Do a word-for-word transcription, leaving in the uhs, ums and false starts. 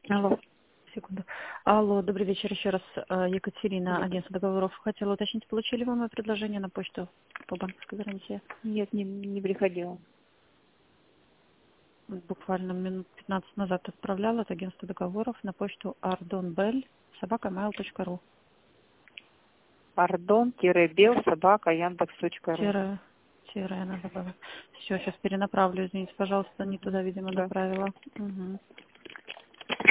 Алло. Секунду. Алло, добрый вечер еще раз. Э, Екатерина, Нет, агентство договоров. Хотела уточнить, получили вы мое предложение на почту по банковской гарантии? нет, не, не приходила. Буквально минут пятнадцать назад отправляла от агентства договоров на почту ardonbell собака mail точка ру. Пардон-бел собака яндекс точка ру. Тире, тире надо было. Все, сейчас перенаправлю, извините, пожалуйста, не туда, видимо, Да. направила. Угу.